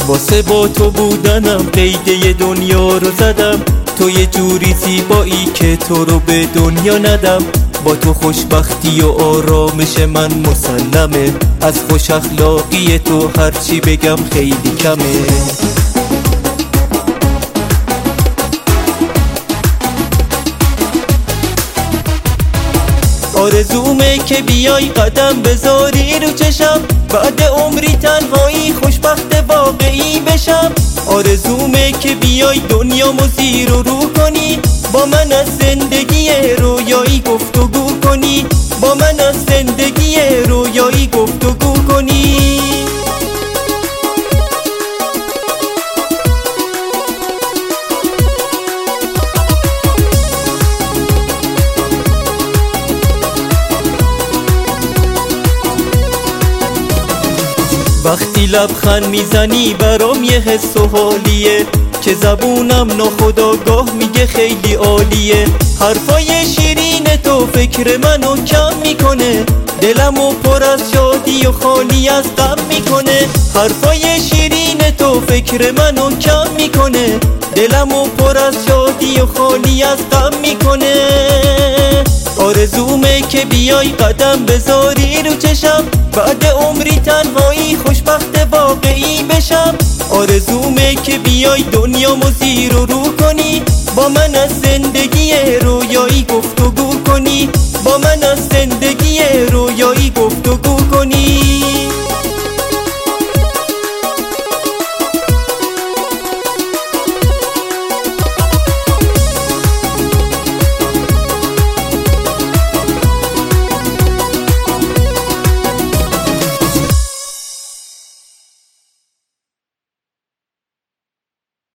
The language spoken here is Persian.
واسه با تو بودنم قیده دنیا رو زدم، تو یه جوری زیبایی که تو رو به دنیا ندم. با تو خوشبختی و آرامش من مسلمه، از خوش اخلاقی تو هرچی بگم خیلی کمه. آرزومه که بیای قدم بذاری رو چشم، بعد عمری تنهایی خوشبخت واقعی بشم. آرزومه که بیای دنیامو زیر و رو کنی، با من از زندگی رویایی گفتگو کنی، با من از زندگی رویایی گفتگو کنی. وقتی لبخند میزنی برام یه حس و حالیه که زبونم ناخودآگاه میگه خیلی عالیه. حرفای شیرین تو فکر منو کم میکنه، دلمو پر از شادی و خالی از غم میکنه. حرفای شیرین تو فکر منو کم میکنه، دلمو پر از شادی و خالی از غم میکنه. آرزومه که بیای قدم بذاری رو چشم، بعد عمری تنهایی خوشبخت واقعی بشم. آرزومه که بیای دنیامو زیر و رو کنی، با من از زندگی رویایی گفتگو کنی، با من از زندگی